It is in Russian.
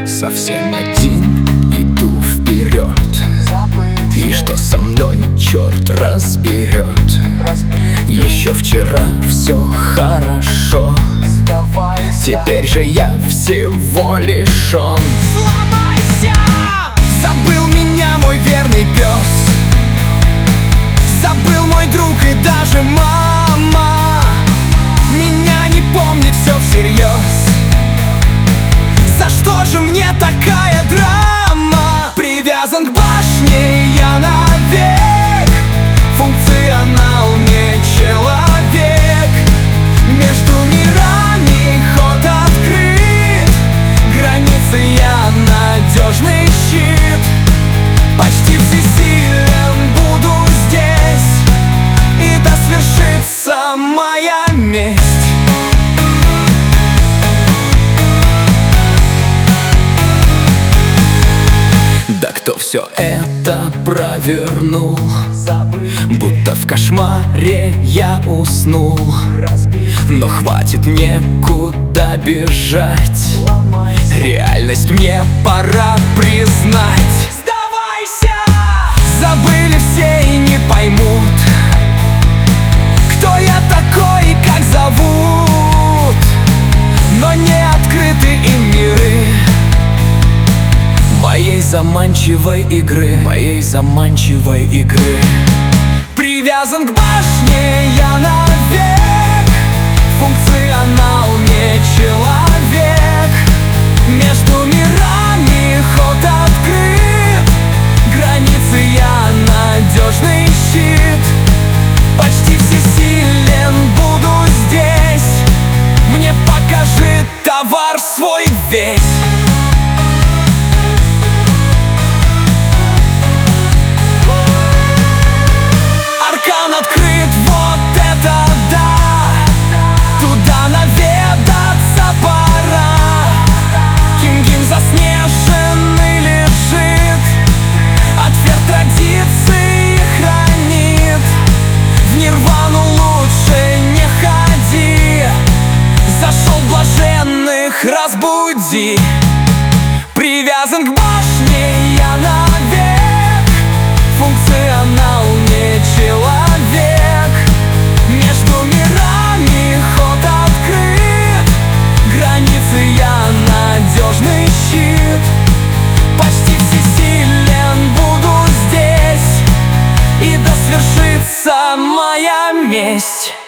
Совсем один иду вперед, и что со мной черт разберет. Еще вчера все хорошо, теперь же я всего лишен. Сломайся! Забыл меня мой верный пес, забыл мой друг и даже мама. Меня не помнит все всерьез. За что же мне такая драма? Привязан к башне я навек, функционал не человек. Между мирами ход открыт, границы я надежный щит. Почти всесилен буду здесь, и да свершится моя месть. Да кто все это провернул? Будто в кошмаре я уснул. Но хватит, некуда бежать, реальность мне пора признать. Сдавайся! Забыли все и не поймут, кто я такой и как зовут. Но не открыты им миры моей заманчивой игры, моей заманчивой игры. Привязан к башне я навек, функционал не человек. Между мирами ход открыт, границы я надежный щит. Почти всесилен буду здесь, мне покажи товар свой весь. Открыт, вот это да! Туда наведаться пора. Кингин заснеженный лежит, ответ традиции хранит. В нирвану лучше не ходи, зашел блаженных разбуди. Привязан к башне я навек, функционал не человек. Между мирами ход открыт, границы я надежный щит. Почти всесилен буду здесь, и да свершится моя месть.